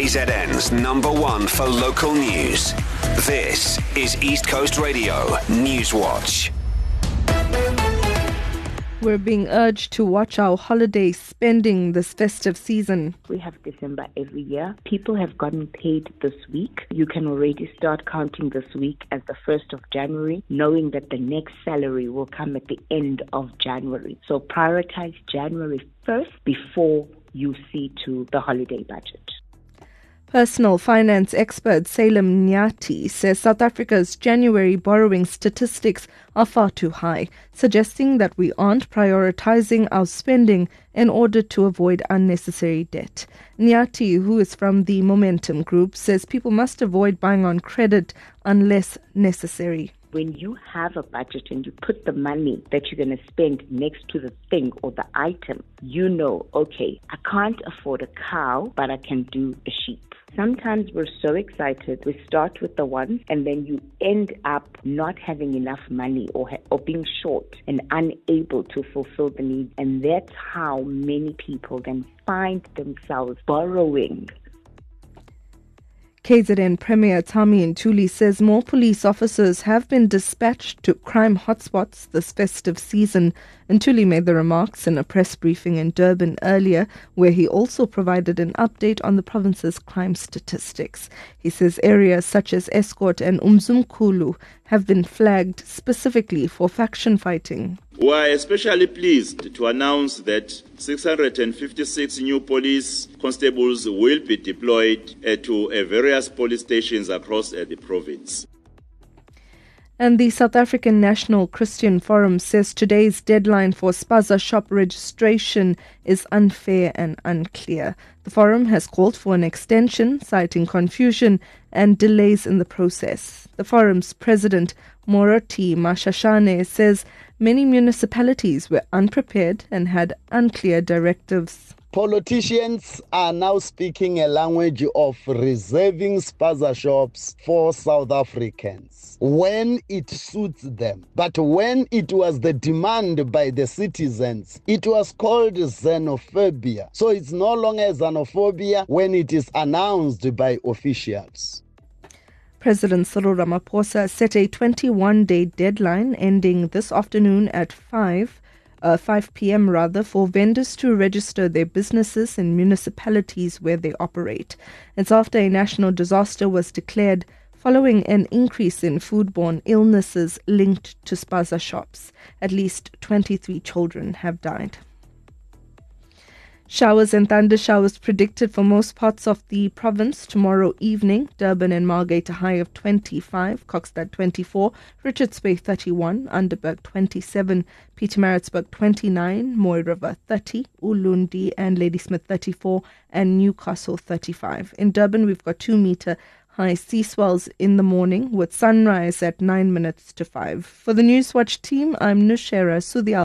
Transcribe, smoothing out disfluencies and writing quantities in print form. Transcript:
KZN's #1 for local news. This is East Coast Radio News Watch. We're being urged to watch our holiday spending this festive season. We have December every year. People have gotten paid this week. You can already start counting this week as the 1st of January, knowing that the next salary will come at the end of January. So prioritize January 1st before you see to the holiday budget. Personal finance expert Salem Nyati says South Africa's January borrowing statistics are far too high, suggesting that we aren't prioritizing our spending in order to avoid unnecessary debt. Nyati, who is from the Momentum Group, says people must avoid buying on credit unless necessary. When you have a budget and you put the money that you're going to spend next to the thing or the item, you know, okay, I can't afford a cow, but I can do a sheep. Sometimes we're so excited, we start with the ones, and then you end up not having enough money or being short and unable to fulfill the needs. And that's how many people then find themselves borrowing. KZN Premier Tami Ntuli says more police officers have been dispatched to crime hotspots this festive season. Ntuli made the remarks in a press briefing in Durban earlier, where he also provided an update on the province's crime statistics. He says areas such as Escort and Umzumkulu have been flagged specifically for faction fighting. We are especially pleased to announce that 656 new police constables will be deployed to various police stations across the province. And the South African National Christian Forum says today's deadline for Spaza shop registration is unfair and unclear. The forum has called for an extension, citing confusion and delays in the process. The forum's president, Moroti Mashashane, says many municipalities were unprepared and had unclear directives. Politicians are now speaking a language of reserving spaza shops for South Africans when it suits them. But when it was the demand by the citizens, it was called xenophobia. So it's no longer xenophobia when it is announced by officials. President Cyril Ramaphosa set a 21-day deadline ending this afternoon at 5 p.m. for vendors to register their businesses in municipalities where they operate. It's after a national disaster was declared following an increase in foodborne illnesses linked to spaza shops. At least 23 children have died. Showers and thunder showers predicted for most parts of the province tomorrow evening. Durban and Margate a high of 25, Kokstad 24, Richards Bay 31, Underberg 27, Pietermaritzburg 29, Mooi River 30, Ulundi and Ladysmith 34, and Newcastle 35. In Durban, we've got 2-meter high sea swells in the morning with sunrise at 9 minutes to 5. For the Newswatch team, I'm Nushera Sudial.